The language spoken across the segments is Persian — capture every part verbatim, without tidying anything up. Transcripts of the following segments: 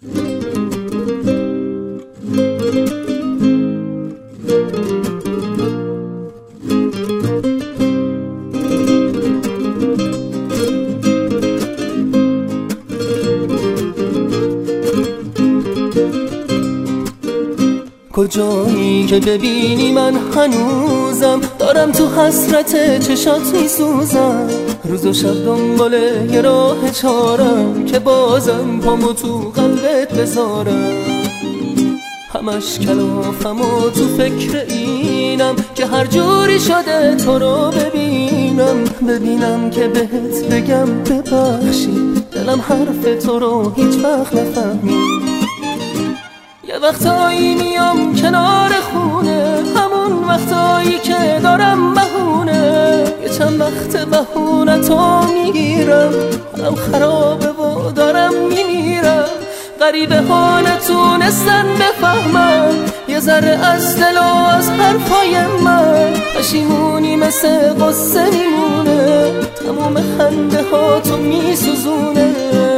کجایی که ببینی من هنوزم دارم تو حسرت چشات میسوزم، روز و شب دنبال یه راه چارم که بازم پامو تو قلبت بذارم. همش کلافم و تو فکر اینم که هر جوری شده تو رو ببینم، ببینم که بهت بگم ببخشی، دلم حرف تو رو هیچ وقت نفهمید. یه وقتایی میام کنار خونه، همون وقتایی که دارم بهونه، یه چند وقت بهونه تو میگیرم، حالم خرابه و دارم میمیرم. غریبه ها نتونستن بفهمن یه ذره از دل و از حرفای من، پشیمونی مثل قصه میمونه، تموم خنده ها تو میسوزونه.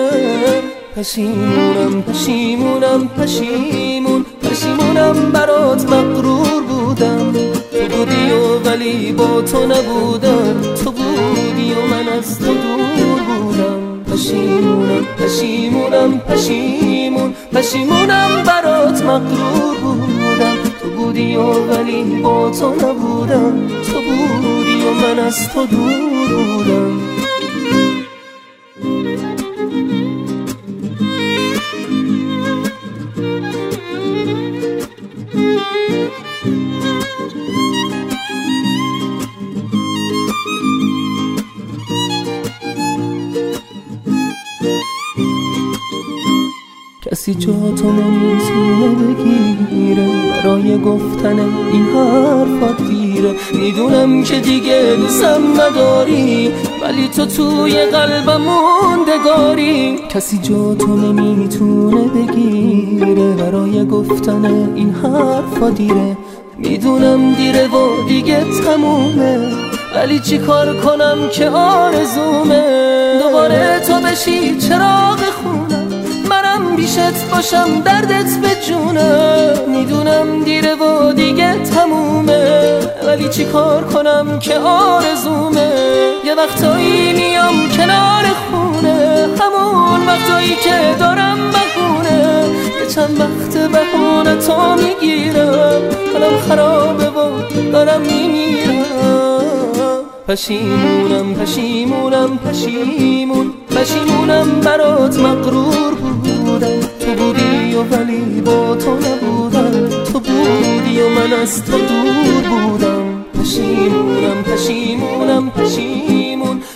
پشیمونم پشیمونم پشیمون پشیمونم برات مغرور بودم، تو بودی و ولی با تو نبودم، تو بودی و من از تو دور بودم. پشیمونم پشیمونم پشیمون پشیمونم برات مغرور بودم، تو بودی و ولی با تو نبودم، تو بودی و من از تو دور بودم. کسی جا تو نمیتونه بگیره، برای گفتن این حرفات دیره. میدونم که دیگه دوستم نداری، ولی تو توی قلبم موندگاری. کسی جا تو نمیتونه بگیره، برای گفتن این حرفات دیره. میدونم دیره و دیگه تمومه، ولی چی کار کنم که آرزومه دوباره تو بشی چراغ خونم، منم بیشت باشم دردت به جونم. میدونم دیره و دیگه تمومه، ولی چی کار کنم که آرزومه. یه وقتایی میام کنار خونه، همون وقتایی که دارم بهونه، یه چند وقت بهونه تو میگیرم، حالم خرابه و دارم میمیرم. پشیمونم پشیمونم پشیمون پشیمونم برات مغرور بودم، تو بودی و ولی با تو نبودم، تو بودی و من از تو دور بودم. پشیمونم پشیمونم پشیمون